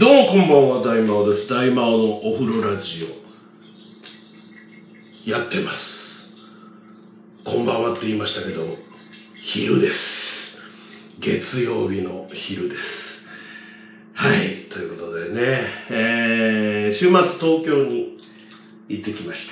どうもこんばんは、大魔王です。大魔王のお風呂ラジオやってます。こんばんはって言いましたけど、昼です。月曜日の昼です。はい、ということでね、週末東京に行ってきました。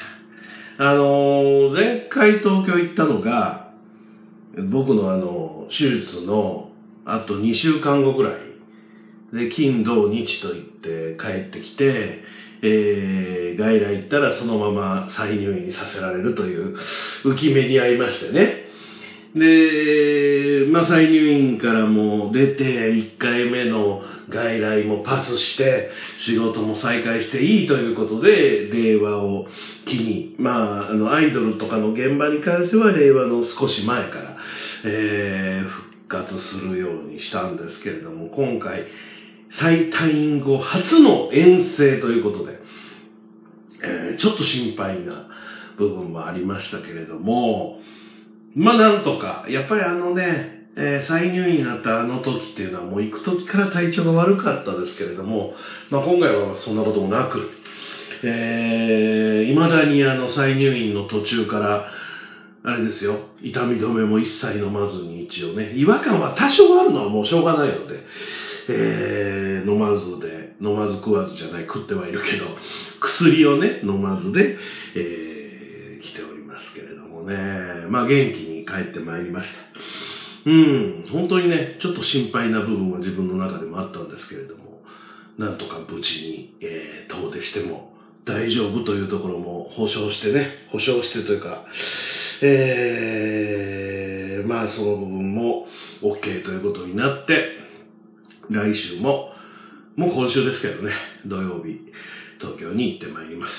前回東京行ったのが僕の手術のあと2週間後ぐらいで、金土日と言って帰ってきて、外来行ったらそのまま再入院させられるという浮き目に遭いましてね。で、再入院からも出て1回目の外来もパスして仕事も再開していいということで、令和を機に、アイドルとかの現場に関しては令和の少し前から、復活するようにしたんですけれども、今回再退院後初の遠征ということで、ちょっと心配な部分もありましたけれども、なんとか、やっぱり再入院になったあの時っていうのはもう行く時から体調が悪かったですけれども、今回はそんなこともなく、未だに再入院の途中から、あれですよ、痛み止めも一切飲まずに一応ね、違和感は多少あるのはもうしょうがないので、飲まず食わずじゃない、食ってはいるけど、薬をね、飲まずで、来ておりますけれどもね、元気に帰ってまいりました。本当にね、ちょっと心配な部分は自分の中でもあったんですけれども、なんとか無事に、遠出しても大丈夫というところも保証してというか、その部分も OK ということになって、来週もう今週ですけどね、土曜日東京に行ってまいります。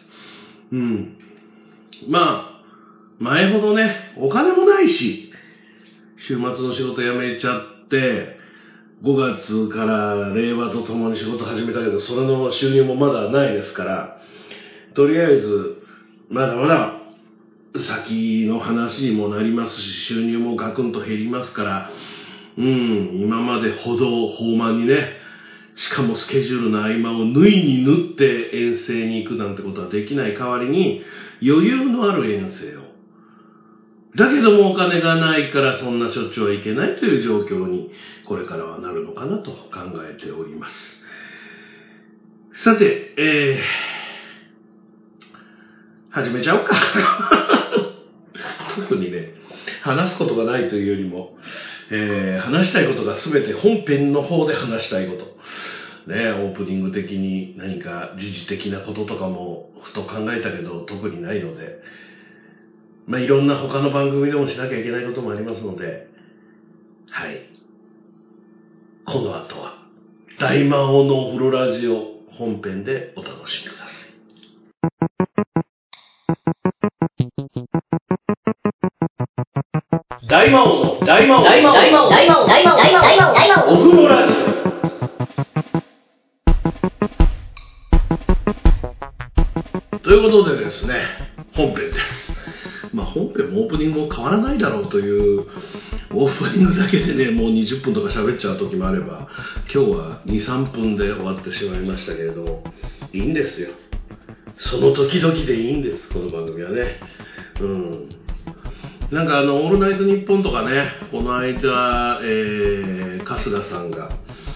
前ほどね、お金もないし、週末の仕事辞めちゃって、5月から令和とともに仕事始めたけど、それの収入もまだないですから、とりあえずまだまだ先の話にもなりますし、収入もガクンと減りますから、今までほど放漫にね、しかもスケジュールの合間を縫いに縫って遠征に行くなんてことはできない代わりに、余裕のある遠征を。だけどもお金がないからそんなしょっちゅうはいけないという状況にこれからはなるのかなと考えております。さて、始めちゃおうか。特にね、話すことがないというよりも、話したいことが全て本編の方で話したいこと。ね、オープニング的に何か時事的なこととかもふと考えたけど特にないので、いろんな他の番組でもしなきゃいけないこともありますので、はい。この後は大魔王のお風呂ラジオ本編でお楽しみください。大魔王のお風呂ラジオ。ということでですね、本編です。本編もオープニングも変わらないだろうというオープニングだけでね、もう20分とか喋っちゃう時もあれば、今日は 2,3 分で終わってしまいましたけれども、いいんですよ。その時々でいいんです、この番組はね。オールナイトニッポンとかね、この間、春日さんが、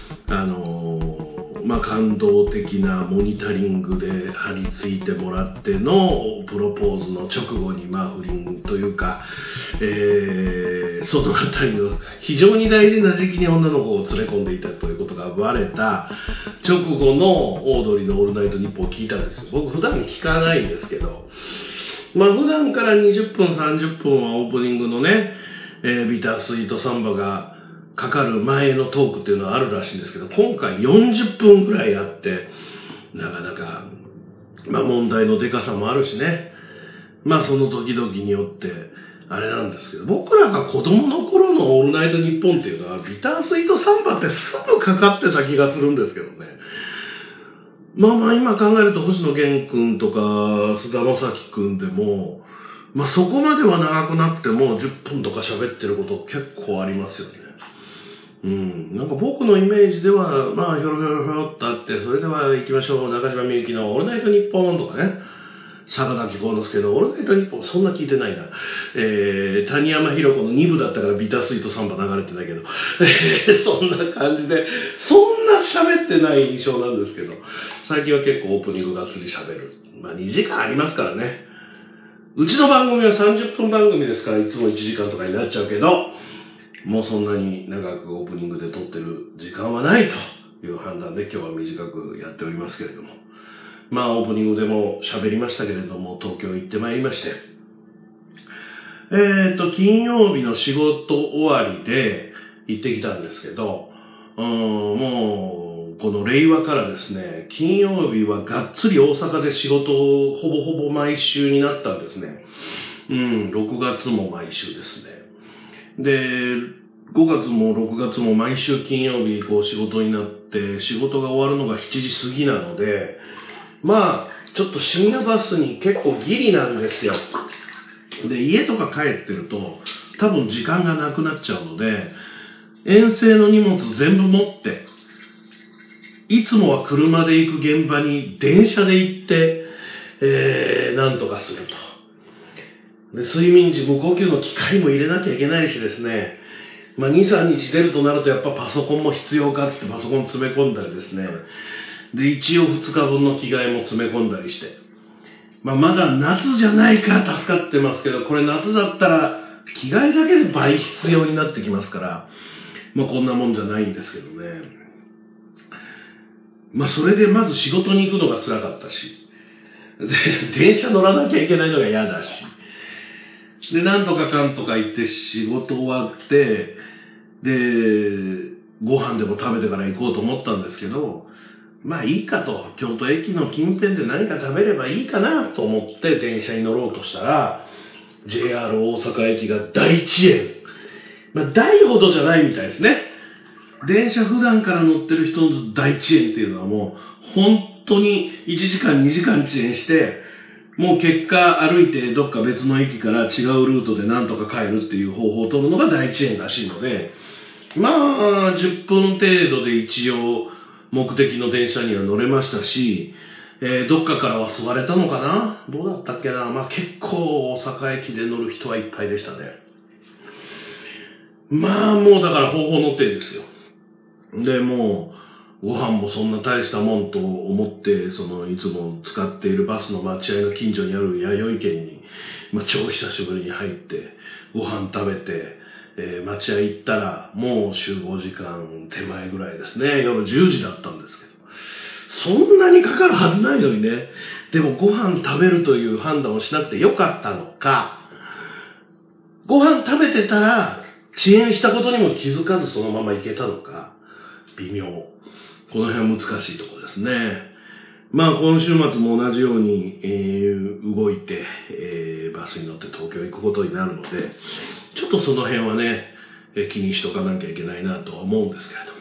感動的なモニタリングで張り付いてもらってのプロポーズの直後に不倫というか、そのあたりの非常に大事な時期に女の子を連れ込んでいたということがバレた直後のオードリーのオールナイトニッポンを聞いたんですよ。僕普段聞かないんですけど、普段から20分30分はオープニングのね、ビタースイートサンバがかかる前のトークっていうのはあるらしいんですけど、今回40分ぐらいあって、なかなか、問題のでかさもあるしね、その時々によってあれなんですけど、僕らが子供の頃のオールナイトニッポンっていうのはビタースイートサンバってすぐかかってた気がするんですけどね。今考えると星野源くんとか菅田将暉くんでも、そこまでは長くなくても10分とか喋ってること結構ありますよね。 なんか僕のイメージでは、まあ、ひょろひょろひょろっとあって、それでは行きましょう。中島みゆきのオールナイトニッポンとかね。坂崎幸之助のオールナイトニッポン、そんな聞いてないな。谷山ひろ子の2部だったからビタースイートサンバ流れてないけど、そんな感じで、そんな喋ってない印象なんですけど、最近は結構オープニングがっつり喋る。まあ2時間ありますからね。うちの番組は30分番組ですから、いつも1時間とかになっちゃうけど、もうそんなに長くオープニングで撮ってる時間はないという判断で今日は短くやっておりますけれども。まあオープニングでも喋りましたけれども、東京行ってまいりまして。金曜日の仕事終わりで行ってきたんですけど、もうこの令和からですね、金曜日はがっつり大阪で仕事をほぼほぼ毎週になったんですね。6月も毎週ですね。で、5月も6月も毎週金曜日こう仕事になって、仕事が終わるのが7時過ぎなので、まあ、ちょっと深夜バスに結構ギリなんですよ。で、家とか帰ってると、多分時間がなくなっちゃうので、遠征の荷物全部持って、いつもは車で行く現場に電車で行って、なんとかすると。で、睡眠時無呼吸の機械も入れなきゃいけないしですね、まあ、2、3日出るとなるとやっぱパソコンも必要かってパソコン詰め込んだりですね、で、一応2日分の着替えも詰め込んだりして、まあ、まだ夏じゃないから助かってますけど、これ夏だったら着替えだけで倍必要になってきますから、まあこんなもんじゃないんですけどね。まあそれでまず仕事に行くのが辛かったし、で、電車乗らなきゃいけないのが嫌だし、で、なんとかかんとか言って仕事終わって、で、ご飯でも食べてから行こうと思ったんですけど、まあいいかと、京都駅の近辺で何か食べればいいかなと思って電車に乗ろうとしたら、JR 大阪駅が大遅延。まあ大ほどじゃないみたいですね。電車普段から乗ってる人の大遅延っていうのはもう本当に1時間2時間遅延して、もう結果歩いてどっか別の駅から違うルートでなんとか帰るっていう方法を取るのが大遅延らしいので、まあ10分程度で一応目的の電車には乗れましたし、どっかからは座れたのかな、どうだったっけな。まあ結構大阪駅で乗る人はいっぱいでしたね。まあもうだから方法の手ですよ。で、もうご飯もそんな大したもんと思って、いつも使っているバスの待合の近所にある弥生県に、まあ超久しぶりに入って、ご飯食べて、待合行ったら、もう集合時間手前ぐらいですね。夜10時だったんですけど。そんなにかかるはずないのにね。でもご飯食べるという判断をしなくてよかったのか、ご飯食べてたら遅延したことにも気づかずそのまま行けたのか、微妙。この辺は難しいところですね。まあ今週末も同じように、動いて、バスに乗って東京行くことになるので、ちょっとその辺はね、気にしとかなきゃいけないなとは思うんですけれども。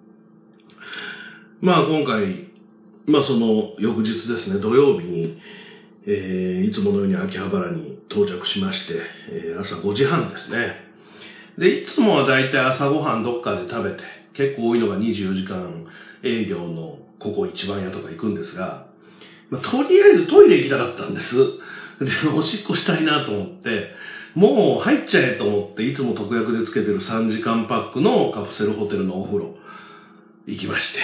まあ今回、まあその翌日ですね、土曜日に、いつものように秋葉原に到着しまして、朝5時半ですね。で、いつもはだいたい朝ごはんどっかで食べて、結構多いのが24時間営業のここ一番屋とか行くんですが、まあ、とりあえずトイレ行きたかったんです。で、おしっこしたいなと思って、もう入っちゃえと思って、いつも特約でつけてる3時間パックのカプセルホテルのお風呂行きまして。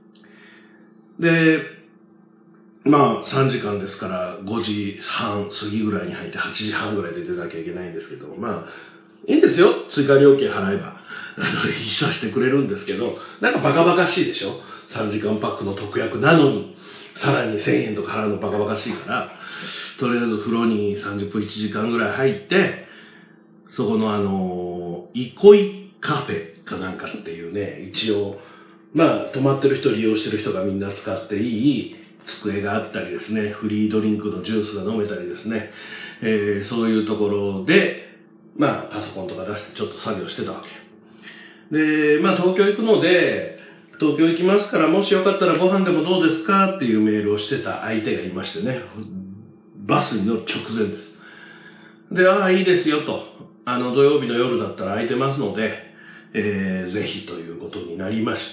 で、まあ3時間ですから5時半過ぎぐらいに入って8時半ぐらいで出なきゃいけないんですけど、まあいいんですよ。追加料金払えば。一緒してくれるんですけど、なんかバカバカしいでしょ。3時間パックの特約なのに、さらに1000円とか払うのバカバカしいから、とりあえず風呂に30分1時間ぐらい入って、そこの憩いカフェかなんかっていうね、一応、まあ泊まってる人利用してる人がみんな使っていい机があったりですね、フリードリンクのジュースが飲めたりですね、そういうところで、まあパソコンとか出してちょっと作業してたわけ。で、まあ東京行くので、東京行きますからもしよかったらご飯でもどうですかっていうメールをしてた相手がいましてね、バスに乗る直前です。で、ああいいですよと、土曜日の夜だったら空いてますので、 ぜひということになりまして。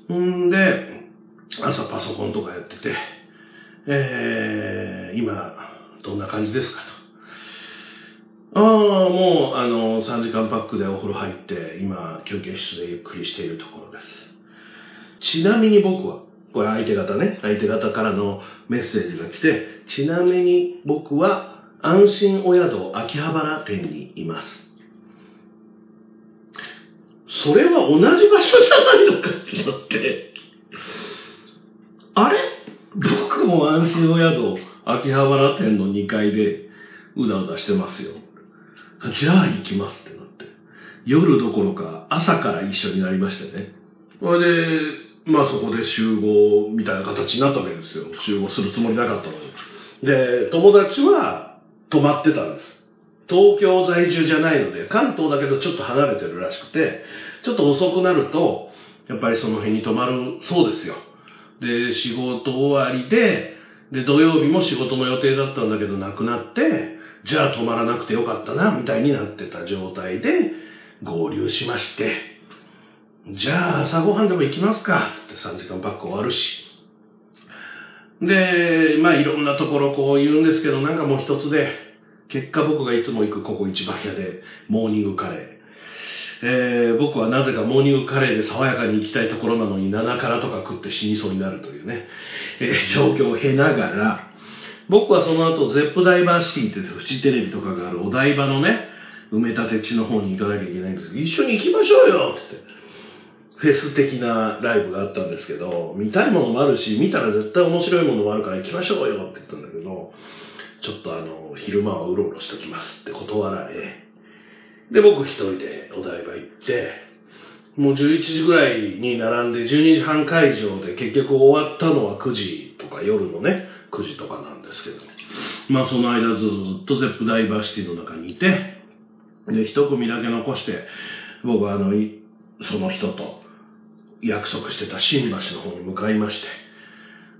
んで、朝パソコンとかやってて、今、どんな感じですかと。もう、3時間パックでお風呂入って、今、休憩室でゆっくりしているところです。ちなみに僕は、これ相手方からのメッセージが来て、ちなみに僕は安心お宿秋葉原店にいます。それは同じ場所じゃないのかってなって、あれ？僕も安心お宿秋葉原店の2階でうだうだしてますよ。じゃあ行きますってなって。夜どころか朝から一緒になりましてね。それで、そこで集合みたいな形になったわけですよ。集合するつもりなかったのに。で、友達は泊まってたんです。東京在住じゃないので、関東だけどちょっと離れてるらしくて、ちょっと遅くなると、やっぱりその辺に泊まるそうですよ。で、仕事終わりで、土曜日も仕事の予定だったんだけどなくなって、じゃあ泊まらなくてよかったな、みたいになってた状態で合流しまして、じゃあ朝ごはんでも行きますかって3時間パック終わるし。で、いろんなところこう言うんですけど、なんかもう一つで、結果僕がいつも行くここ一番屋で、モーニングカレー。僕はなぜかモーニングカレーで爽やかに行きたいところなのに7辛とか食って死にそうになるというね、状況を経ながら、僕はその後ゼップダイバーシティってフジテレビとかがあるお台場のね、埋め立て地の方に行かなきゃいけないんですけど、一緒に行きましょうよって言って。フェス的なライブがあったんですけど、見たいものもあるし、見たら絶対面白いものもあるから行きましょうよって言ったんだけど、ちょっと昼間はうろうろしときますって断られ、で、僕一人でお台場行って、もう11時ぐらいに並んで12時半会場で結局終わったのは9時とか夜のね、9時とかなんですけど、その間ずっとゼップダイバーシティの中にいて、で、一組だけ残して、僕はその人と約束してた新橋の方に向かいまして、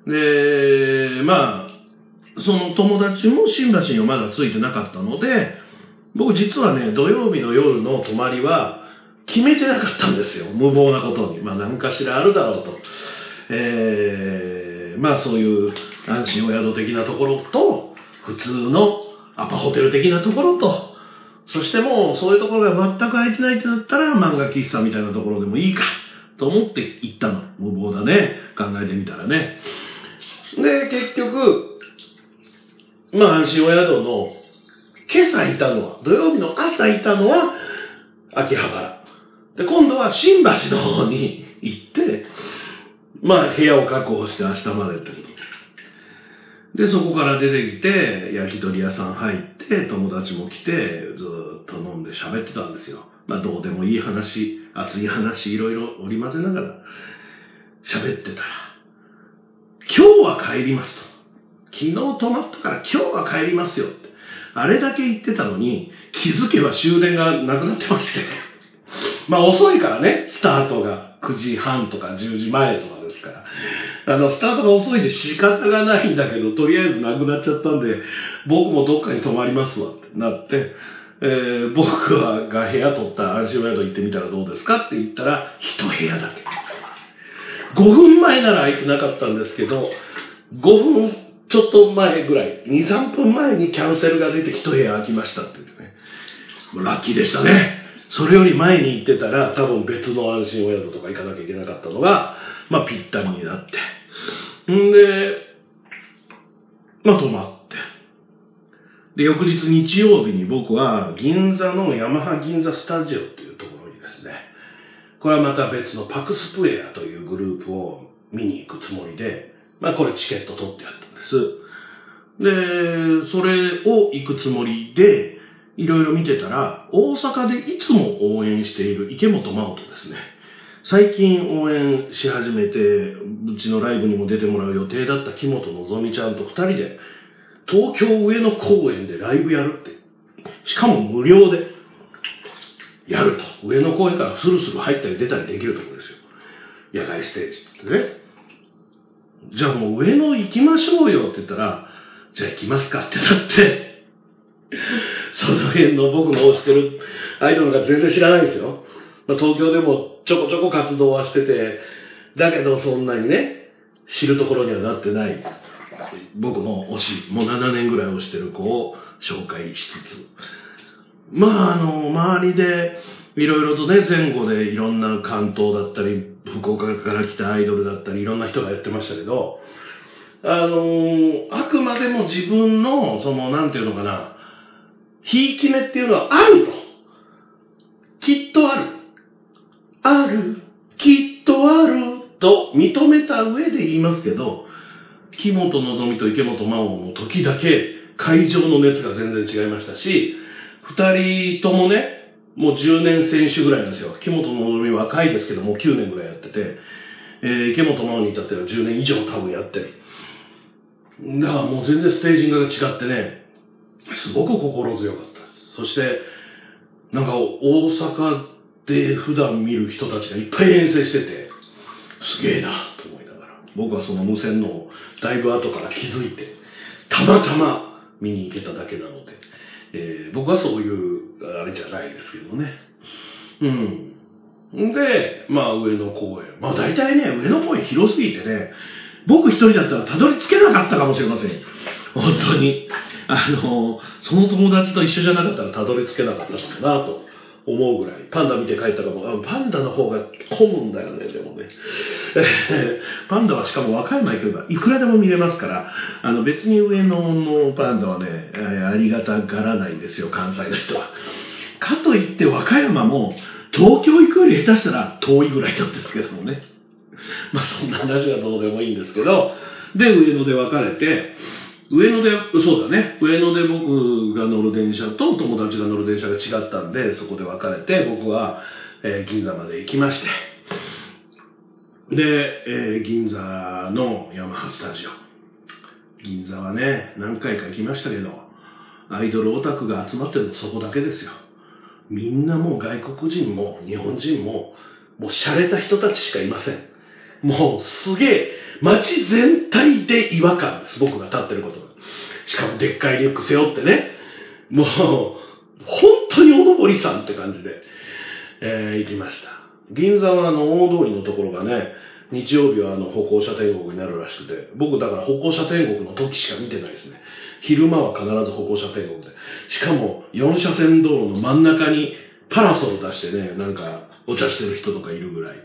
で、その友達も新橋にはまだ着いてなかったので、僕実はね、土曜日の夜の泊まりは決めてなかったんですよ。無謀なことに。何かしらあるだろうと。そういう安心お宿的なところと、普通のアパホテル的なところと、そしてもうそういうところが全く空いてないってなったら漫画喫茶みたいなところでもいいかと思って行ったの。無謀だね。考えてみたらね。で、結局、安心お宿の今朝いたのは、土曜日の朝いたのは秋葉原。で、今度は新橋の方に行って、部屋を確保して明日までってこと。で、そこから出てきて、焼き鳥屋さん入って、友達も来て、ずーっと飲んで喋ってたんですよ。どうでもいい話、熱い話、いろいろ織り交ぜながら喋ってたら、今日は帰りますと。昨日泊まったから今日は帰りますよって。あれだけ言ってたのに、気づけば終電がなくなってまして。遅いからね、スタートが9時半とか10時前とかですから。スタートが遅いで仕方がないんだけど、とりあえずなくなっちゃったんで、僕もどっかに泊まりますわってなって、僕が部屋取った安心お宿行ってみたらどうですかって言ったら、一部屋だけ。5分前なら空いてなかったんですけど、5分ちょっと前ぐらい、2、3分前にキャンセルが出て一部屋空きましたって言ってね。もうラッキーでしたね。それより前に行ってたら、多分別の安心お宿とか行かなきゃいけなかったのが、ぴったりになって。んで、泊まって。で、翌日日曜日に僕は銀座のヤマハ銀座スタジオっていうところにですね、これはまた別のパクスプレアというグループを見に行くつもりで、これチケット取ってやったんです。で、それを行くつもりで、いろいろ見てたら、大阪でいつも応援している池本真央とですね、最近応援し始めて、うちのライブにも出てもらう予定だった木本のぞみちゃんと二人で、東京上野公園でライブやるって。しかも無料でやると。上野公園からスルスル入ったり出たりできるところですよ。野外ステージってね。じゃあもう上野行きましょうよって言ったら、じゃあ行きますかってなって、その辺の僕の推してるアイドルが全然知らないんですよ。 東京でもちょこちょこ活動はしてて、だけどそんなにね、知るところにはなってない、僕の推し、もう7年ぐらい推してる子を紹介しつつ、周りでいろいろとね、前後でいろんな関東だったり、福岡から来たアイドルだったり、いろんな人がやってましたけど、あくまでも自分の、なんていうのかな、ひいき目っていうのはあると。きっとある。ある。きっとある。と認めた上で言いますけど、木本希と池本真央の時だけ会場の熱が全然違いましたし、二人ともね、もう10年選手ぐらいなんですよ。木本希若いですけど、もう9年ぐらいやってて、池本真央に至っては10年以上多分やってる。だからもう全然ステージングが違ってね、すごく心強かったです。そして、なんか大阪で普段見る人たちがいっぱい遠征してて、すげえなと思いながら、僕はその無線のをだいぶ後から気づいて、たまたま見に行けただけなので、僕はそういうあれじゃないですけどね。で、上野公園。大体ね、上野公園広すぎてね、僕一人だったらたどり着けなかったかもしれません。本当に。その友達と一緒じゃなかったらたどり着けなかったかなと思うぐらい。パンダ見て帰ったかも。パンダの方が混むんだよね、でもね。パンダはしかも和歌山行けばいくらでも見れますから、別に上野のパンダはね、ありがたがらないんですよ、関西の人は。かといって和歌山も東京行くより下手したら遠いぐらいなんですけどもね。そんな話はどうでもいいんですけど、で、上野で別れて、上野で僕が乗る電車と友達が乗る電車が違ったんで、そこで別れて、僕は、銀座まで行きまして、で、銀座のヤマハスタジオ。銀座はね、何回か行きましたけど、アイドルオタクが集まってるのそこだけですよ。みんなもう外国人も日本人も、もう洒落た人たちしかいません。もうすげえ、街全体で違和感です、僕が立ってることが。しかもでっかいリュック背負ってね、もう、本当におのぼりさんって感じで、行きました。銀座は大通りのところがね、日曜日は歩行者天国になるらしくて、僕だから歩行者天国の時しか見てないですね。昼間は必ず歩行者天国で。しかも4車線道路の真ん中にパラソル出してね、なんかお茶してる人とかいるぐらい。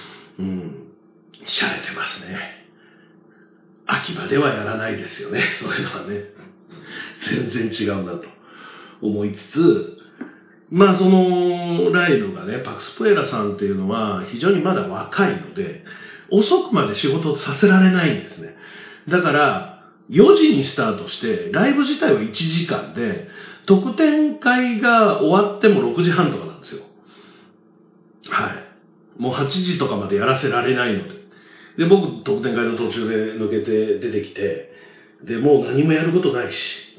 洒落てますね。秋葉ではやらないですよね、そういうのはね。全然違うなと思いつつ、そのライドがね、パクスプエラさんっていうのは非常にまだ若いので、遅くまで仕事させられないんですね。だから、4時にスタートして、ライブ自体は1時間で、特典会が終わっても6時半とかなんですよ。はい。もう8時とかまでやらせられないので。で、僕、特典会の途中で抜けて出てきて、で、もう何もやることないし、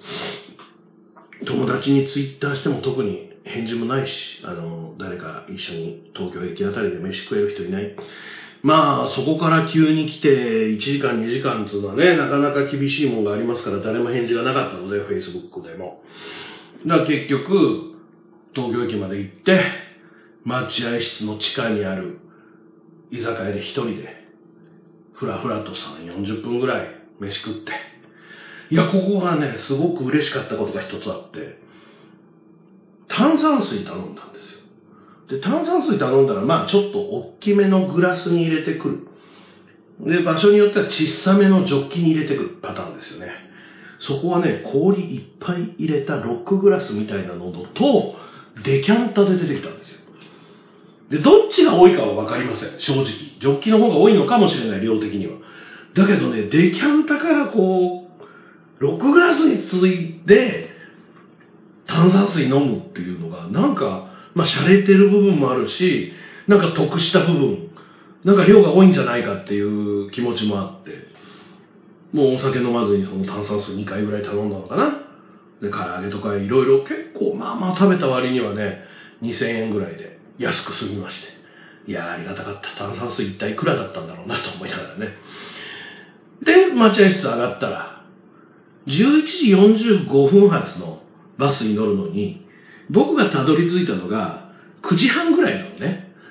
友達にツイッターしても特に返事もないし、誰か一緒に東京駅あたりで飯食える人いない。そこから急に来て1時間2時間っていうのはね、なかなか厳しいものがありますから誰も返事がなかったので、Facebook でも。だから結局、東京駅まで行って、待合室の地下にある居酒屋で一人で、ふらふらと3、40分ぐらい飯食って。いや、ここがね、すごく嬉しかったことが一つあって、炭酸水頼んだんですよ。で、炭酸水頼んだら、ちょっと大きめのグラスに入れてくる。で、場所によっては小さめのジョッキに入れてくるパターンですよね。そこはね、氷いっぱい入れたロックグラスみたいなのと、デキャンタで出てきたんですよ。で、どっちが多いかは分かりません、正直。ジョッキの方が多いのかもしれない、量的には。だけどね、デキャンタからロックグラスについて、炭酸水飲むっていうのが、なんか、洒落てる部分もあるし、なんか得した部分、なんか量が多いんじゃないかっていう気持ちもあって、もうお酒飲まずにその炭酸水2回ぐらい頼んだのかな。で、唐揚げとかいろいろ結構食べた割にはね、2000円ぐらいで安く済みまして。いやーありがたかった。炭酸水一体いくらだったんだろうなと思いながらね。で、待合室上がったら、11時45分発のバスに乗るのに、僕がたどり着いたのが9時半ぐらいなのね。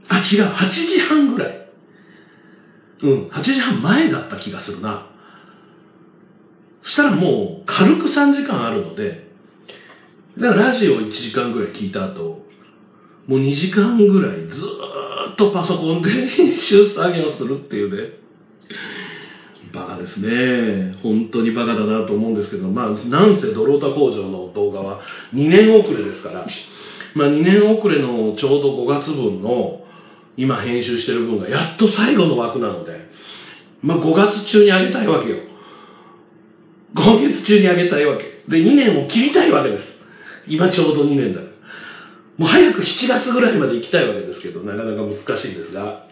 違う、8時半ぐらい。8時半前だった気がするな。そしたらもう軽く3時間あるので、だからラジオ1時間ぐらい聞いた後、もう2時間ぐらいずーっとパソコンで編集作業するっていうね。バカですね。本当にバカだなと思うんですけど、なんせドロータ工場の動画は2年遅れですから、2年遅れのちょうど5月分の今編集してる分がやっと最後の枠なので、5月中に上げたいわけよ。今月中に上げたいわけ。で、2年を切りたいわけです。今ちょうど2年だから。もう早く7月ぐらいまで行きたいわけですけど、なかなか難しいですが。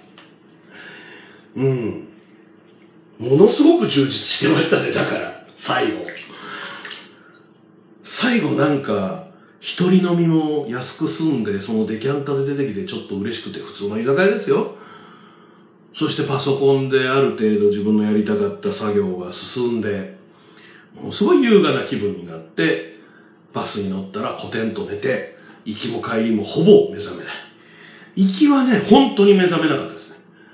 ものすごく充実してましたね、だから、最後なんか、一人飲みも安く済んで、そのデキャンタで出てきてちょっと嬉しくて、普通の居酒屋ですよ。そしてパソコンである程度自分のやりたかった作業が進んで、もうすごい優雅な気分になって、バスに乗ったらコテンと寝て、行きも帰りもほぼ目覚めない。行きはね、本当に目覚めなかったですね。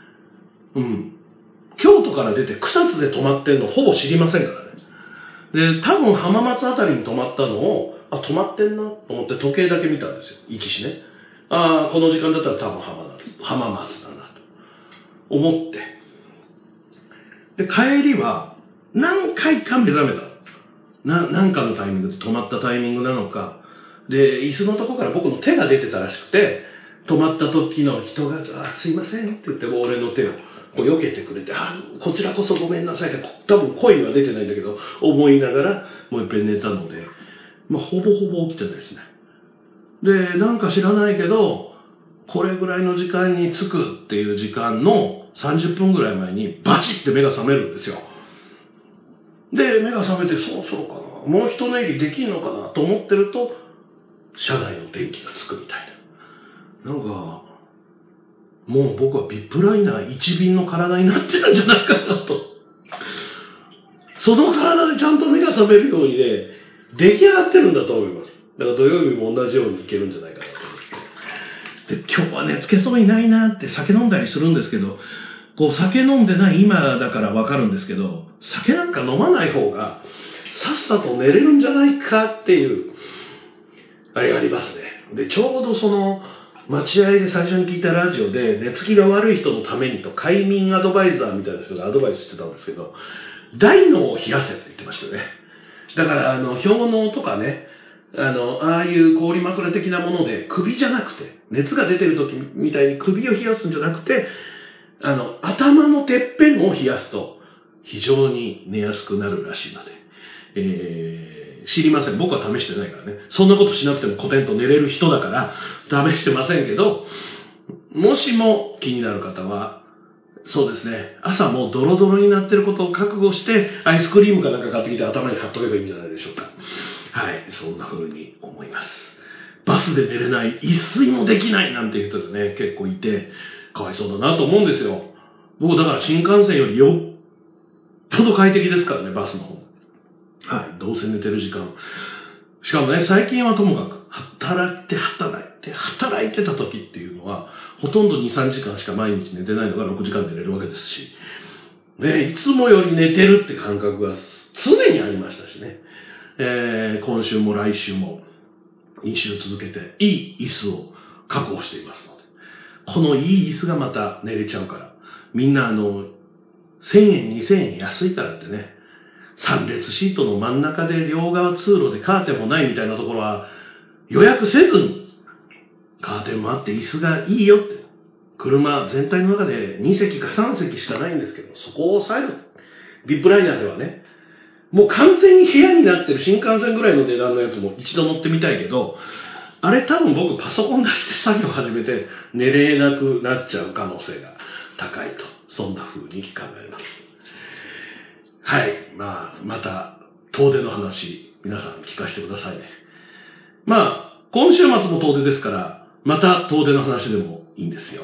京都から出て草津で泊まってんのほぼ知りませんからね。で、多分浜松あたりに泊まったのを、泊まってんなと思って時計だけ見たんですよ。行きしね。この時間だったら多分浜松だなと思って。で、帰りは何回か目覚めた。何かのタイミングで止まったタイミングなのか。で、椅子のとこから僕の手が出てたらしくて、止まった時の人が、すいませんって言って俺の手をこう避けてくれて、こちらこそごめんなさいって、多分声は出てないんだけど、思いながらもう一遍寝たので、ほぼほぼ起きてないですね。で、なんか知らないけど、これぐらいの時間に着くっていう時間の30分ぐらい前にバチって目が覚めるんですよ。で、目が覚めてそろそろかな、もう一寝入りできんのかなと思ってると、車内の電気がつくみたいな。なんか、もう僕はビップライナー一便の体になってるんじゃないかなと。その体でちゃんと目が覚めるようにね、出来上がってるんだと思います。だから土曜日も同じようにいけるんじゃないかなと思って。で、今日はね、つけそうにないなって酒飲んだりするんですけど、こう酒飲んでない今だからわかるんですけど、酒なんか飲まない方がさっさと寝れるんじゃないかっていう、あれがありますね。で、ちょうどその、待合で最初に聞いたラジオで、寝つきが悪い人のためにと、快眠アドバイザーみたいな人がアドバイスしてたんですけど、大脳を冷やせって言ってましたよね。だから、氷嚢とかね、ああいう氷枕的なもので、首じゃなくて、熱が出てる時みたいに首を冷やすんじゃなくて、頭のてっぺんを冷やすと、非常に寝やすくなるらしいので、知りません。僕は試してないからね。そんなことしなくてもコテンと寝れる人だから試してませんけど、もしも気になる方は、そうですね、朝もうドロドロになってることを覚悟して、アイスクリームかなんか買ってきて頭に貼っとけばいいんじゃないでしょうか。はい、そんな風に思います。バスで寝れない、一睡もできないなんていう人がね、結構いて、かわいそうだなと思うんですよ。僕だから新幹線よりよっぽど快適ですからね、バスの方。はい、どうせ寝てる時間。しかもね、最近はともかく、働いてた時っていうのは、ほとんど2、3時間しか毎日寝てないのが6時間寝れるわけですし、ね、いつもより寝てるって感覚が常にありましたしね。今週も来週も2週続けて、いい椅子を確保していますので、このいい椅子がまた寝れちゃうから、みんな1000円、2000円安いからってね、3列シートの真ん中で両側通路でカーテンもないみたいなところは予約せずに、カーテンもあって椅子がいいよって、車全体の中で2席か3席しかないんですけど、そこを抑える。ビップライナーではね、もう完全に部屋になってる新幹線ぐらいの値段のやつも一度乗ってみたいけど、あれ多分僕パソコン出して作業始めて寝れなくなっちゃう可能性が高いと、そんな風に考えます。はい。また、遠出の話、皆さん聞かせてくださいね。今週末も遠出ですから、また遠出の話でもいいんですよ。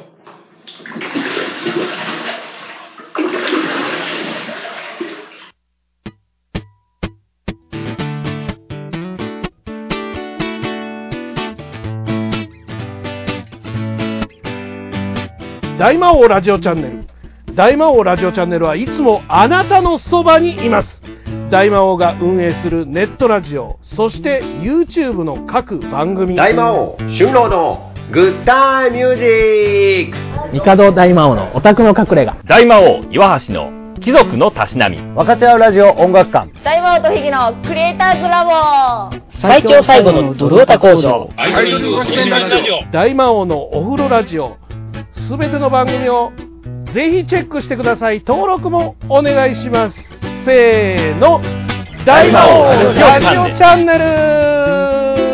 大魔王ラジオチャンネル。大魔王ラジオチャンネルはいつもあなたのそばにいます。大魔王が運営するネットラジオ、そして YouTube の各番組。 大魔王春郎のグッタイミュージック。 帝大魔王のオタクの隠れ家。 大魔王岩橋の貴族のたしなみ。 分かち合うラジオ音楽館。 大魔王とヒゲのクリエイターズラボ。 最強最後のドルオタ工場。 アイドルご出演ラジオ。 大魔王のお風呂ラジオ。すべての番組をぜひチェックしてください。登録もお願いします。せーの、大魔王ラジオチャンネル。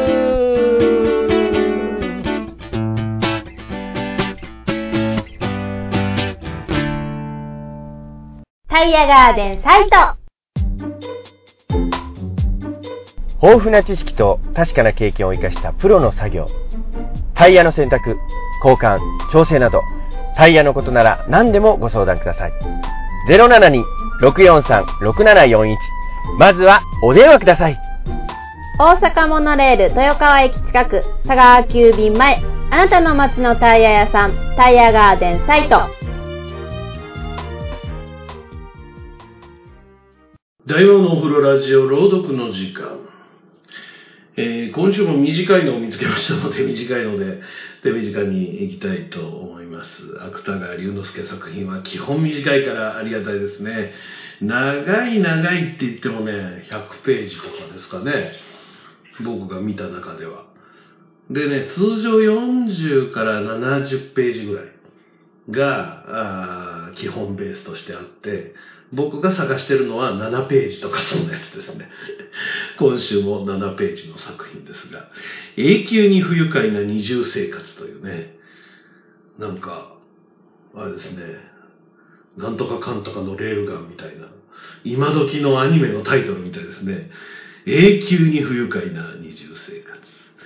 タイヤガーデンサイト。 豊富な知識と確かな経験を生かしたプロの作業。タイヤの選択、交換、調整など、タイヤのことなら何でもご相談ください。072-643-6741。まずはお電話ください。 大阪モノレール豊川駅近く、佐川急便前。あなたの街のタイヤ屋さん、タイヤガーデンサイト。 大魔王のお風呂ラジオ朗読の時間。今週も短いのを見つけましたので、短いので手短にいきたいと思います。芥川龍之介作品は基本短いからありがたいですね。長いって言ってもね、100ページとかですかね。僕が見た中では。でね、通常40から70ページぐらいが基本ベースとしてあって、僕が探してるのは7ページとかそんなやつですね。今週も7ページの作品ですが、永久に不愉快な二重生活というね、なんかあれですね、なんとかかんとかのレールガンみたいな今時のアニメのタイトルみたいですね。永久に不愉快な二重生活。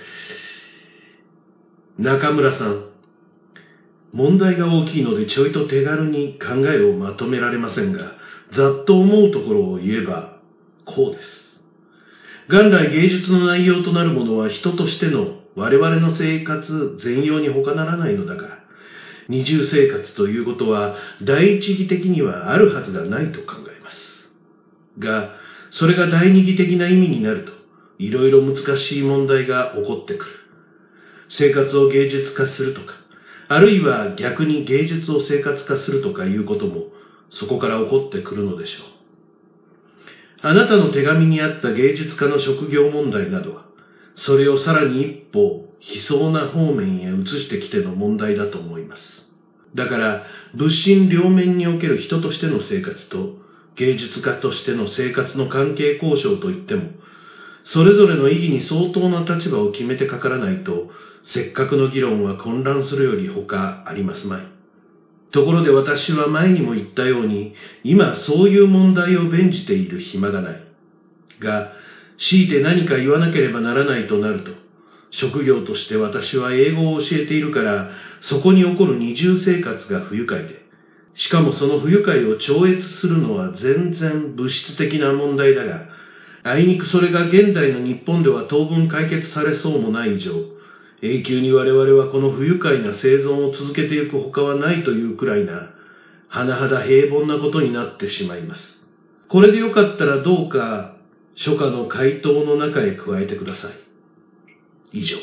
中村さん、問題が大きいのでちょいと手軽に考えをまとめられませんが、ざっと思うところを言えばこうです。元来芸術の内容となるものは人としての我々の生活全容に他ならないのだから、二重生活ということは第一義的にはあるはずがないと考えます。が、それが第二義的な意味になると、いろいろ難しい問題が起こってくる。生活を芸術化するとか、あるいは逆に芸術を生活化するとかいうこともそこから起こってくるのでしょう。あなたの手紙にあった芸術家の職業問題などは、それをさらに一歩悲壮な方面へ移してきての問題だと思います。だから物心両面における人としての生活と芸術家としての生活の関係交渉といっても、それぞれの意義に相当な立場を決めてかからないと、せっかくの議論は混乱するより他ありますまい。ところで私は前にも言ったように、今そういう問題を弁じている暇がない。が、強いて何か言わなければならないとなると、職業として私は英語を教えているから、そこに起こる二重生活が不愉快で、しかもその不愉快を超越するのは全然物質的な問題だが、あいにくそれが現代の日本では当分解決されそうもない以上、永久に我々はこの不愉快な生存を続けていくほかはないというくらいな、甚だ平凡なことになってしまいます。これでよかったらどうか、書家の回答の中へ加えてください。以上。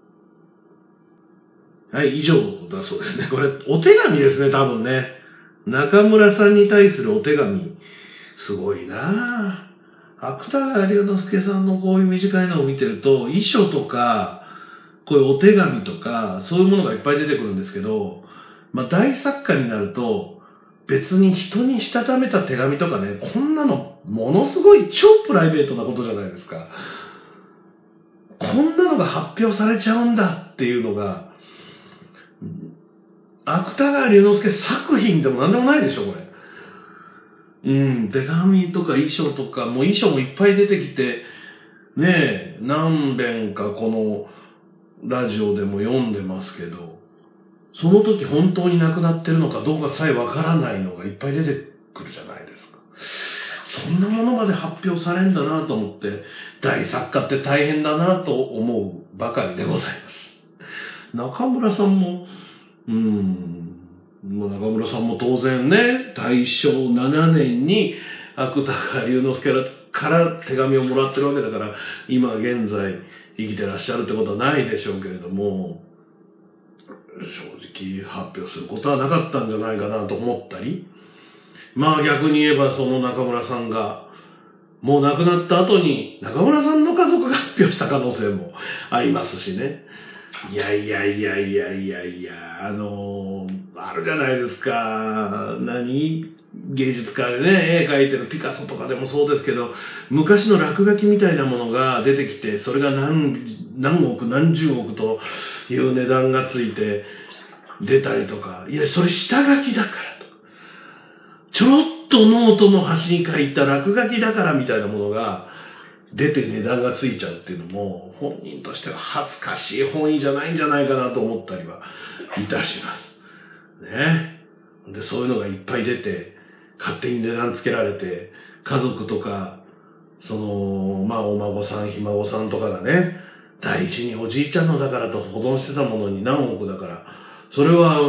はい、以上だそうですね。これ、お手紙ですね、多分ね。中村さんに対するお手紙。すごいなぁ。芥川龍之介さんのこういう短いのを見てると、遺書とか、こういうお手紙とか、そういうものがいっぱい出てくるんですけど、大作家になると、別に人にしたためた手紙とかね、こんなのものすごい超プライベートなことじゃないですか。こんなのが発表されちゃうんだっていうのが、芥川龍之介作品でもなんでもないでしょ、これ。手紙とか遺書とか、もう遺書もいっぱい出てきて、ねえ、何遍かこのラジオでも読んでますけど、その時本当に亡くなってるのかどうかさえわからないのがいっぱい出てくるじゃないですか。そんなものまで発表されるんだなと思って、大作家って大変だなと思うばかりでございます。中村さんも、 中村さんも当然ね、大正7年に芥川龍之介から手紙をもらってるわけだから、今現在生きてらっしゃるってことはないでしょうけれども、正直発表することはなかったんじゃないかなと思ったり、まあ逆に言えばその中村さんがもう亡くなった後に中村さんの家族が発表した可能性もありますしね。いや、あるじゃないですか。芸術家でね、絵描いてるピカソとかでもそうですけど、昔の落書きみたいなものが出てきて、それが何億何十億という値段がついて出たりとか、いや、それ下書きだからとか、ちょろっとノートの端に書いた落書きだからみたいなものが出て値段がついちゃうっていうのも、本人としては恥ずかしい本意じゃないんじゃないかなと思ったりはいたします。ね。で、そういうのがいっぱい出て、勝手に値段つけられて、家族とか、お孫さん、ひ孫さんとかがね、第一におじいちゃんのだからと保存してたものに何億だから、それは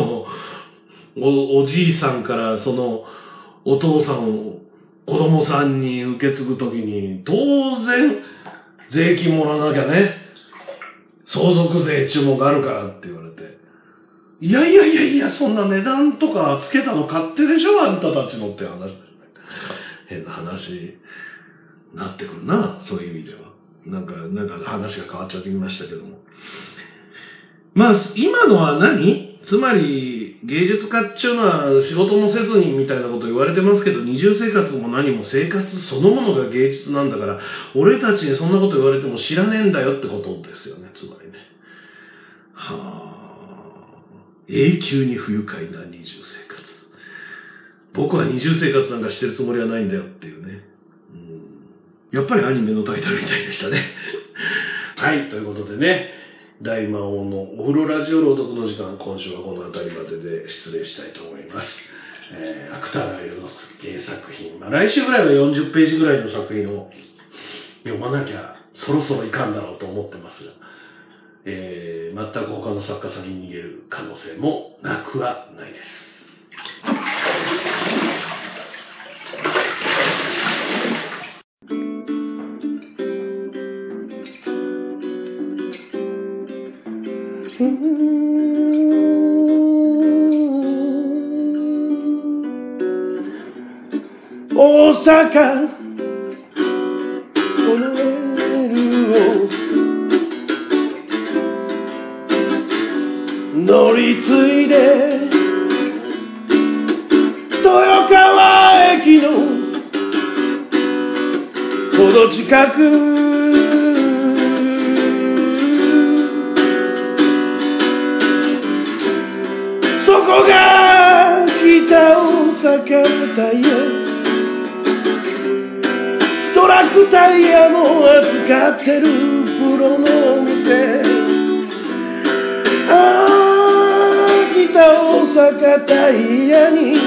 おじいさんからお父さんを子供さんに受け継ぐときに、当然税金もらわなきゃね、相続税注文があるからって言われて、いや、そんな値段とかつけたの勝手でしょ、あんたたちのって話。変な話になってくるな、そういう意味では。なんか話が変わっちゃってきましたけども。まあ、今のはつまり、芸術家っていうのは仕事もせずにみたいなこと言われてますけど、二重生活も何も生活そのものが芸術なんだから、俺たちにそんなこと言われても知らねえんだよってことですよね、つまりね。永久に不愉快な二重生活。僕は二重生活なんかしてるつもりはないんだよっていうね。やっぱりアニメのタイトルみたいでしたね。はい、ということでね、大魔王のお風呂ラジオ朗読の時間、今週はこの辺りまでで失礼したいと思います。芥川龍之介作品、来週ぐらいは40ページぐらいの作品を読まなきゃそろそろいかんだろうと思ってますが、全く他の作家さんに逃げる可能性もなくはないです。大阪モノレールを乗り継いで豊川駅のほど近く、そこが北大阪タイヤ、トラックタイヤも扱ってるプロのお店、北大阪タイヤに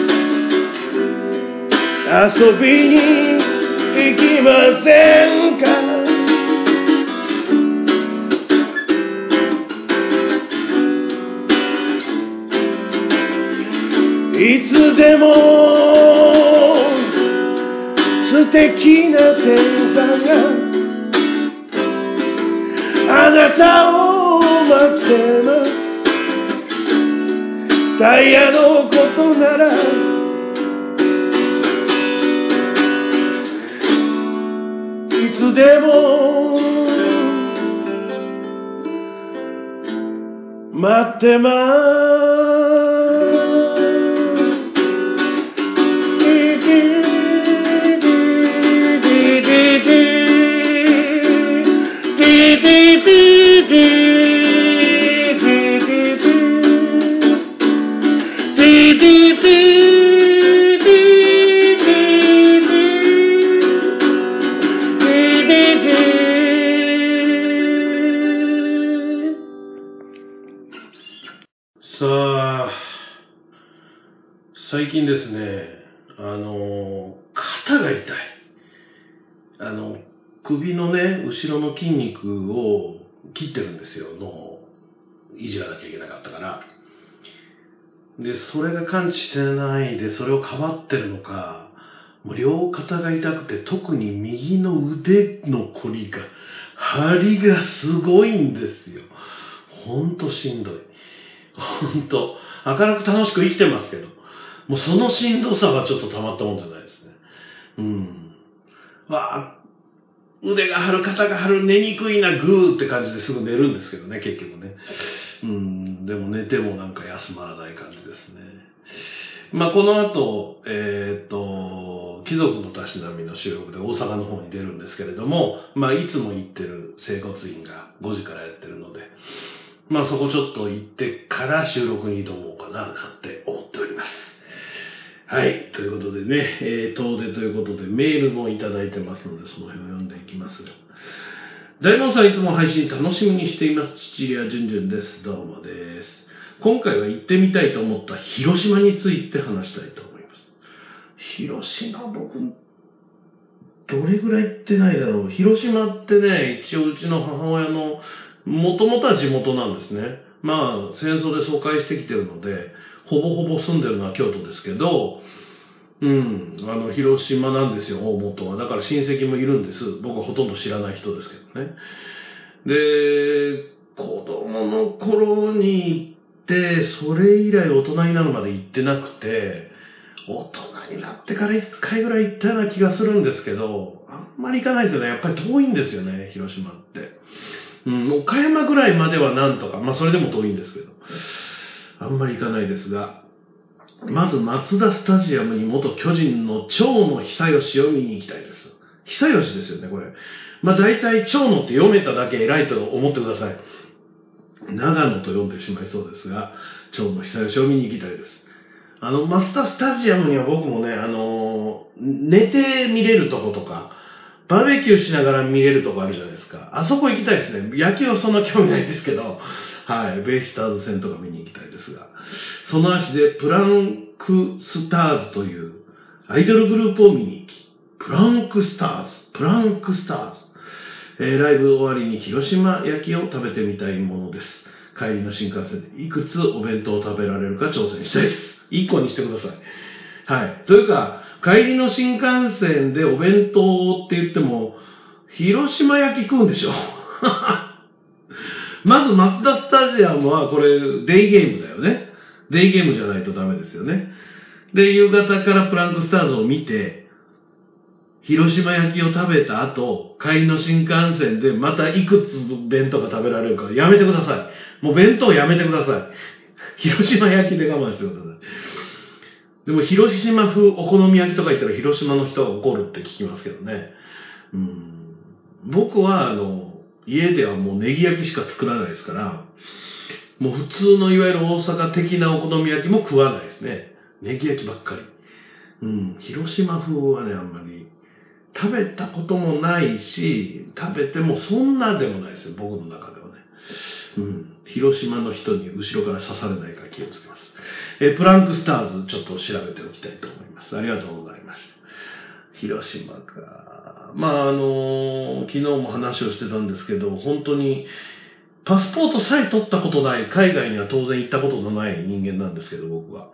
遊びに行きませんか。いつでも素敵な店員さんがあなたを待ってます。タイヤのことならいつでも待ってます。さあ、最近ですね、肩が痛い。首のね、後ろの筋肉を切ってるんですよ。いじらなきゃいけなかったから。 で、それが感知してないで、それをかばってるのか、もう両肩が痛くて、特に右の腕のこりが、張りがすごいんですよ。ほんとしんどい。ほんと、明るく楽しく生きてますけど、もうそのしんどさはちょっとたまったもんじゃないですね。腕が張る、肩が張る、寝にくいな、グーって感じですぐ寝るんですけどね、結局ね。でも寝てもなんか休まらない感じですね。この後、貴族のたしなみの収録で大阪の方に出るんですけれども、いつも行ってる整骨院が5時からやってるので、そこちょっと行ってから収録に挑もうかな、なんて思っております。はい。ということでね、遠出ということでメールもいただいてますので、その辺を読んでいきますが。大門さんいつも配信楽しみにしています。シチリア・ジュンジュンです。どうもです。今回は行ってみたいと思った広島について話したいと思います。広島、僕、どれぐらい行ってないだろう。広島ってね、一応うちの母親の、もともとは地元なんですね。戦争で疎開してきてるので、ほぼほぼ住んでるのは京都ですけど、広島なんですよ、大元は。だから親戚もいるんです。僕はほとんど知らない人ですけどね。で、子供の頃に行って、それ以来大人になるまで行ってなくて、大人になってから1回ぐらい行ったような気がするんですけど、あんまり行かないですよね。やっぱり遠いんですよね、広島って。岡山ぐらいまではなんとか、それでも遠いんですけど、あんまり行かないですが、まず松田スタジアムに元巨人の長野久義を見に行きたいです。久義ですよね、これ。大体長野って読めただけ偉いと思ってください。長野と読んでしまいそうですが、長野久義を見に行きたいです。松田スタジアムには僕もね、寝て見れるとことか、バーベキューしながら見れるとこあるじゃないですか。あそこ行きたいですね。野球はそんな興味ないですけど、はい、ベイスターズ戦とか見に行きたいですが、その足でプランクスターズというアイドルグループを見に行き、プランクスターズ、ライブ終わりに広島焼きを食べてみたいものです。帰りの新幹線でいくつお弁当を食べられるか挑戦したいです。1個にしてください。はい。というか、帰りの新幹線でお弁当って言っても、広島焼き食うんでしょ。まず、マツダスタジアムは、これ、デイゲームだよね。デイゲームじゃないとダメですよね。で、夕方からプランクスターズを見て、広島焼きを食べた後、帰りの新幹線でまたいくつ弁当が食べられるかやめてください。もう弁当やめてください。広島焼きで我慢してください。でも、広島風お好み焼きとか言ったら広島の人が怒るって聞きますけどね。僕は、家ではもうネギ焼きしか作らないですから、もう普通のいわゆる大阪的なお好み焼きも食わないですね。ネギ焼きばっかり。広島風はね、あんまり食べたこともないし、食べてもそんなでもないですよ、僕の中ではね。広島の人に後ろから刺されないから気をつけます。プランクスターズちょっと調べておきたいと思います。ありがとうございました。広島か。昨日も話をしてたんですけど、本当にパスポートさえ取ったことない、海外には当然行ったことのない人間なんですけど、僕は。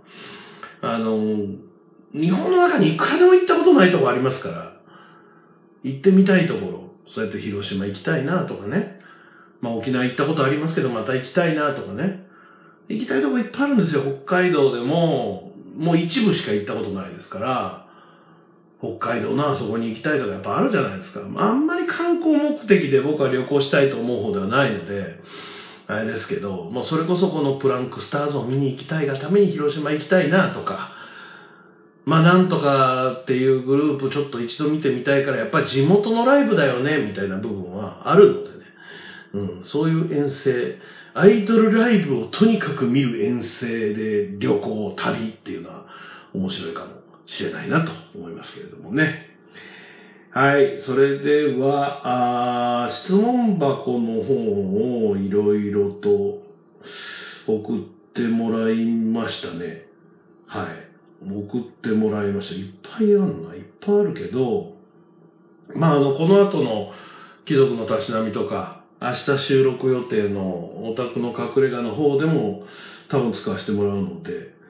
日本の中にいくらでも行ったことないところありますから、行ってみたいところ、そうやって広島行きたいなとかね。沖縄行ったことありますけど、また行きたいなとかね。行きたいとこいっぱいあるんですよ。北海道でも、もう一部しか行ったことないですから、北海道のあそこに行きたいとかやっぱあるじゃないですか。あんまり観光目的で僕は旅行したいと思う方ではないので、あれですけど、それこそこのプランクスターズを見に行きたいがために広島行きたいなとか、なんとかっていうグループちょっと一度見てみたいから、やっぱり地元のライブだよね、みたいな部分はあるのでね。そういう遠征、アイドルライブをとにかく見る遠征で旅行、旅っていうのは面白いかもしれないなと思いますけれどもね。はい、それでは、質問箱の方をいろいろと送ってもらいましたね。はい、送ってもらいました。いっぱいあるな、いっぱいあるけど、この後の貴族のたしなみとか、明日収録予定のオタクの隠れ家の方でも多分使わせてもらうので、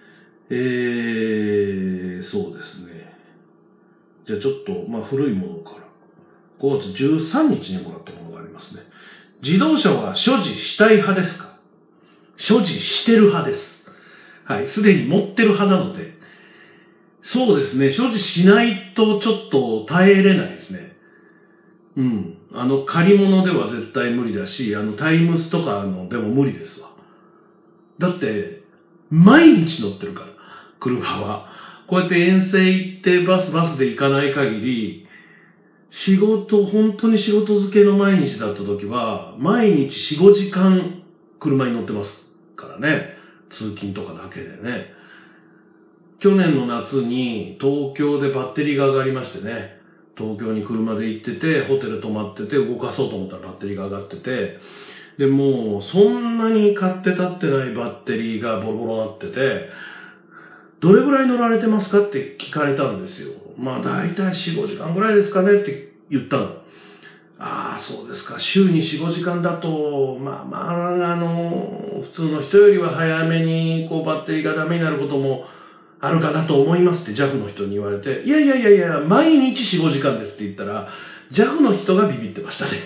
そうですね。じゃあちょっと、古いものから。5月13日にもらったものがありますね。自動車は所持したい派ですか？所持してる派です。はい。すでに持ってる派なので。そうですね。所持しないとちょっと耐えれないですね。うん。借り物では絶対無理だし、タイムスとかでも無理ですわ。だって、毎日乗ってるから、車は。こうやって遠征行ってバスで行かない限り、本当に仕事漬けの毎日だった時は、毎日4、5時間車に乗ってますからね。通勤とかだけでね。去年の夏に東京でバッテリーが上がりましてね。東京に車で行ってて、ホテル泊まってて、動かそうと思ったらバッテリーが上がってて、で、もう、そんなに買って立ってないバッテリーがボロボロになってて、どれぐらい乗られてますかって聞かれたんですよ。だいたい4、5時間ぐらいですかねって言ったの。ああ、そうですか。週に4、5時間だと、普通の人よりは早めに、バッテリーがダメになることもあるかなと思いますって JAF の人に言われて、いや、毎日4、5時間ですって言ったら、JAF の人がビビってましたね。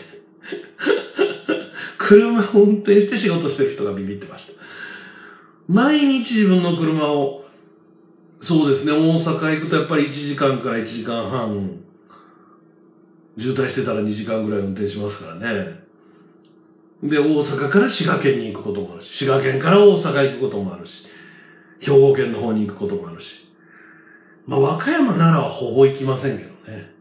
車を運転して仕事してる人がビビってました。毎日自分の車を、そうですね、大阪行くとやっぱり1時間から1時間半、渋滞してたら2時間ぐらい運転しますからね。で、大阪から滋賀県に行くこともあるし、滋賀県から大阪行くこともあるし、兵庫県の方に行くこともあるし。和歌山ならはほぼ行きませんけどね。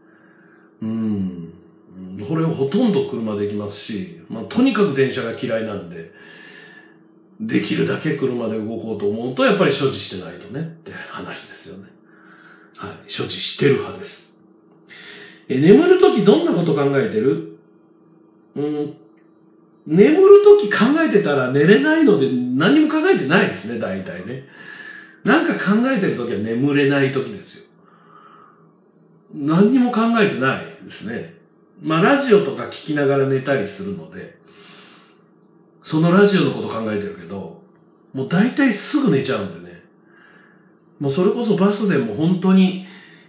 これほとんど車で行きますし、とにかく電車が嫌いなんで、できるだけ車で動こうと思うと、やっぱり所持してないとねって話ですよね。はい。所持してる派です。眠るときどんなこと考えてる？眠るとき考えてたら寝れないので何も考えてないですね、大体ね。なんか考えてるときは眠れないときですよ。何にも考えてないですね。ラジオとか聞きながら寝たりするので、そのラジオのこと考えてるけど、もう大体すぐ寝ちゃうんでね。もうそれこそバスでも本当に、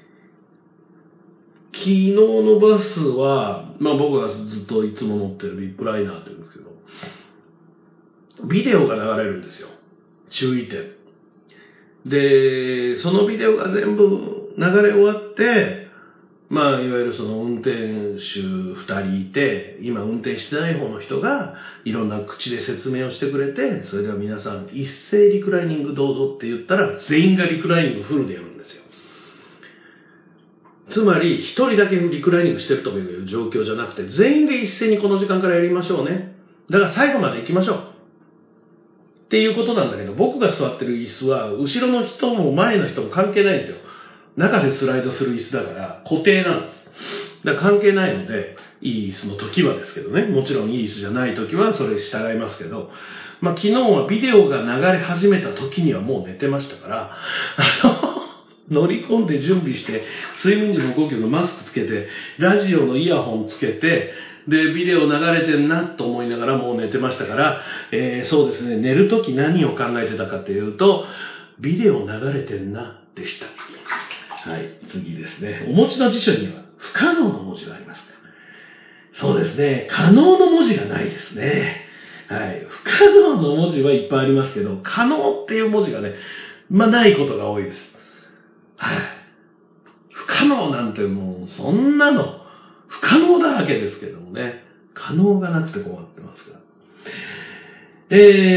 昨日のバスは、僕がずっといつも乗ってるリップライナーって言うんですけど、ビデオが流れるんですよ。注意点。で、そのビデオが全部流れ終わって、いわゆるその運転手2人いて、今運転してない方の人がいろんな口で説明をしてくれて、それでは皆さん一斉リクライニングどうぞって言ったら全員がリクライニングフルでやるんですよ。つまり一人だけリクライニングしてるという状況じゃなくて、全員で一斉にこの時間からやりましょうね。だから最後まで行きましょう。っていうことなんだけど、僕が座ってる椅子は後ろの人も前の人も関係ないんですよ。中でスライドする椅子だから固定なんです。だから関係ないので、いい椅子の時はですけどね、もちろんいい椅子じゃない時はそれ従いますけど、昨日はビデオが流れ始めた時にはもう寝てましたから、乗り込んで準備して、睡眠時無呼吸のマスクつけて、ラジオのイヤホンつけて、で、ビデオ流れてんなと思いながらもう寝てましたから、そうですね、寝る時何を考えてたかというと、ビデオ流れてんなでした。はい、次ですね。お持ちの辞書には不可能の文字があります。そうですね、可能の文字がないですね。はい、不可能の文字はいっぱいありますけど、可能っていう文字がね、ないことが多いです。はい。不可能なんてもう、そんなの、不可能だらけですけどもね。可能がなくて困ってますから。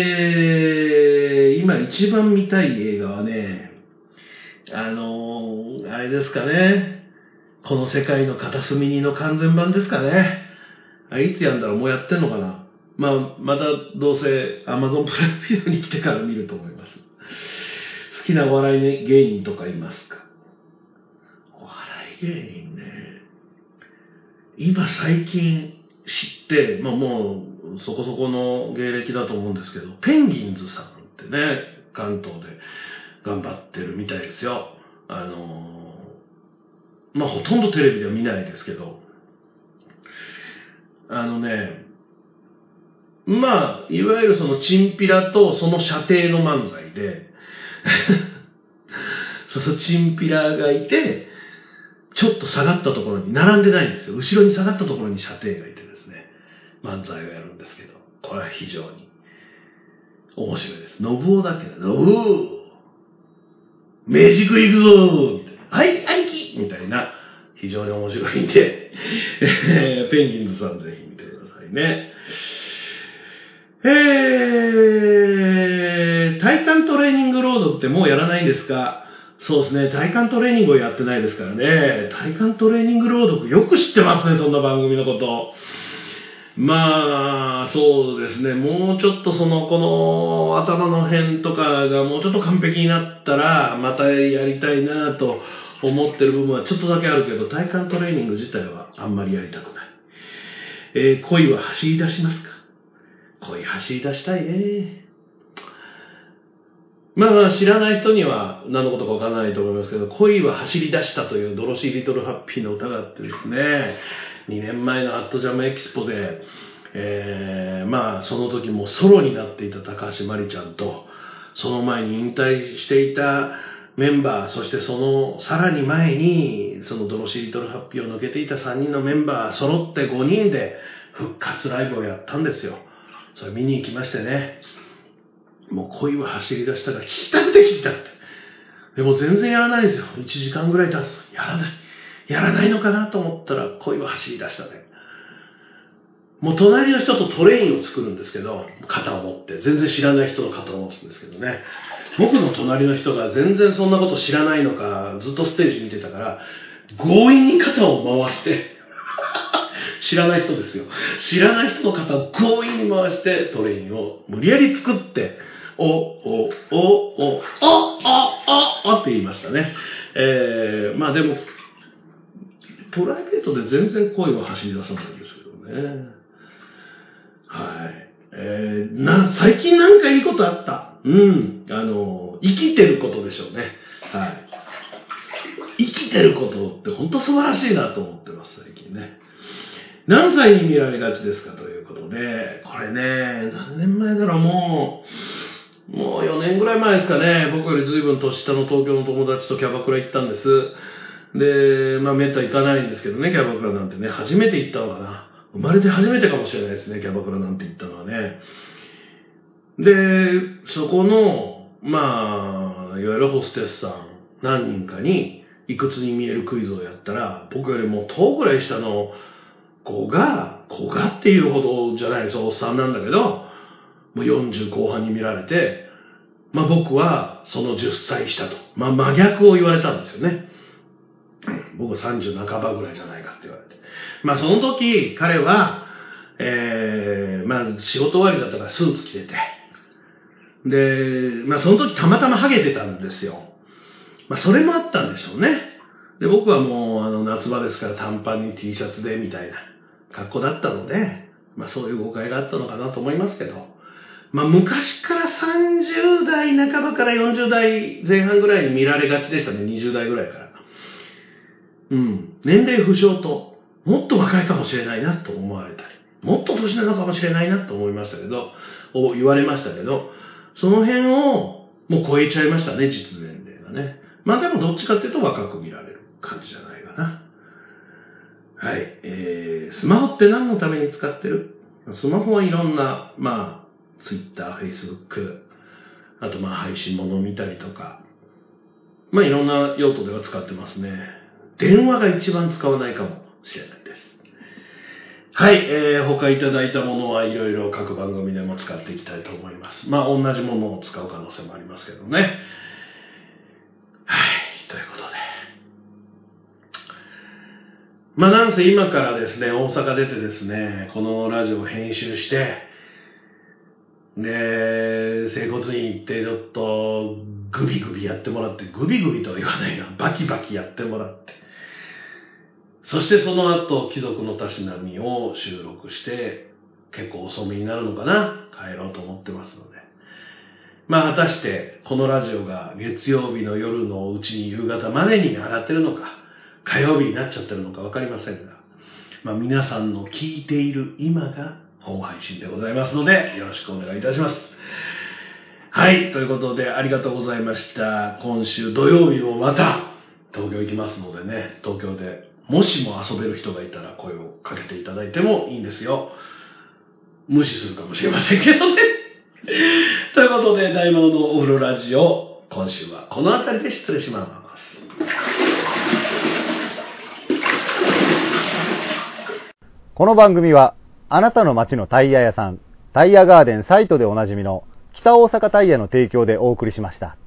今一番見たい映画はね、あれですかね。この世界の片隅にの完全版ですかね。いつやんだろう、もうやってんのかな。またどうせ Amazon プライムビデオに来てから見ると思います。好きなお笑い芸人とかいますか？お笑い芸人ね。今最近知って、もうそこそこの芸歴だと思うんですけど、ペンギンズさんってね、関東で頑張ってるみたいですよ。ほとんどテレビでは見ないですけど、いわゆるそのチンピラとその射程の漫才でそうそう、チンピラがいて、ちょっと下がったところに、並んでないんですよ。後ろに下がったところに射程がいてですね、漫才をやるんですけど、これは非常に面白いです。信夫だけど、信夫飯食い行くぞみたいな。はい、兄貴みたいな、非常に面白いんで、ペンギンズさんぜひ見てくださいね。体幹トレーニングロードってもうやらないんですか？そうですね、体幹トレーニングをやってないですからね。体幹トレーニングロードよく知ってますね、そんな番組のこと。まあ、そうですね、もうちょっとこの頭の辺とかがもうちょっと完璧になったら、またやりたいなと思ってる部分はちょっとだけあるけど、体幹トレーニング自体はあんまりやりたくない。恋は走り出しますか？恋走り出したいね。まあ知らない人には何のことかわからないと思いますけど、恋は走り出したというドロシー・リトル・ハッピーの歌があってですね、2年前のアットジャムエキスポで、まあその時もソロになっていた高橋まりちゃんと、その前に引退していたメンバー、そしてそのさらに前にそのドロシー・リトル・ハッピーを抜けていた3人のメンバー揃って5人で復活ライブをやったんですよ。それ見に行きましてね、もう恋は走り出したが聞きたくて聞きたくて、でも全然やらないですよ。1時間ぐらい経つとやらないのかなと思ったら恋は走り出したね。もう隣の人とトレインを作るんですけど、肩を持って、全然知らない人の肩を持つんですけどね、僕の隣の人が全然そんなこと知らないのか、ずっとステージ見てたから強引に肩を回して知らない人ですよ、知らない人の肩を強引に回してトレインを無理やり作って、おって言いましたね。まあでもプライベートで全然恋は走り出さないんですけどね。はい。最近なんかいいことあった。生きてることでしょうね。はい。生きてることって本当素晴らしいなと思ってます、最近ね。何歳に見られがちですかということで、これね、何年前だろう、もう4年ぐらい前ですかね。僕より随分年下の東京の友達とキャバクラ行ったんです。で、まあめった行かないんですけどね、キャバクラなんてね、初めて行ったのかな。生まれて初めてかもしれないですね、キャバクラなんて行ったのはね。で、そこの、まあ、いわゆるホステスさん何人かに、いくつに見えるクイズをやったら、僕よりも10ぐらい下の子がっていうほどじゃないです、おっさんなんだけど、もう40後半に見られて、まあ僕はその10歳下と、まあ真逆を言われたんですよね。僕30半ばぐらいじゃないかって言われて。まあその時彼は、まあ仕事終わりだったからスーツ着てて、で、まあその時たまたまハゲてたんですよ。まあそれもあったんでしょうね。で、僕はもう夏場ですから短パンに T シャツでみたいな格好だったので、まあそういう誤解があったのかなと思いますけど、まあ昔から30代半ばから40代前半ぐらいに見られがちでしたね、20代ぐらいから。年齢不詳と、もっと若いかもしれないなと思われたり、もっと年なのかもしれないなと思いましたけど、言われましたけど、その辺をもう超えちゃいましたね、実年齢がね。まあでもどっちかっていうと若く見られる感じじゃないかな。はい。スマホって何のために使ってる？スマホはいろんな、まあ、Twitter、Facebook、あとまあ配信物を見たりとか、まあいろんな用途では使ってますね。電話が一番使わないかもしれないです。はい、他いただいたものはいろいろ各番組でも使っていきたいと思います。まあ同じものを使う可能性もありますけどね。はい、ということで。まあなんせ今からですね、大阪出てですね、このラジオを編集して、で、整骨院行ってちょっとグビグビやってもらって、グビグビとは言わないな、バキバキやってもらって、そしてその後、貴族のたしなみを収録して、結構遅めになるのかな、帰ろうと思ってますので。まあ果たして、このラジオが月曜日の夜のうちに夕方までに上がってるのか、火曜日になっちゃってるのかわかりませんが、まあ皆さんの聞いている今が本配信でございますので、よろしくお願いいたします。 はい、ということでありがとうございました。今週土曜日もまた東京行きますのでね、東京でもしも遊べる人がいたら声をかけていただいてもいいんですよ。無視するかもしれませんけどね。ということで、大魔王のお風呂ラジオ、今週はこの辺りで失礼します。 この番組は、あなたの街のタイヤ屋さん、タイヤガーデンサイトでおなじみの北大阪タイヤの提供でお送りしました。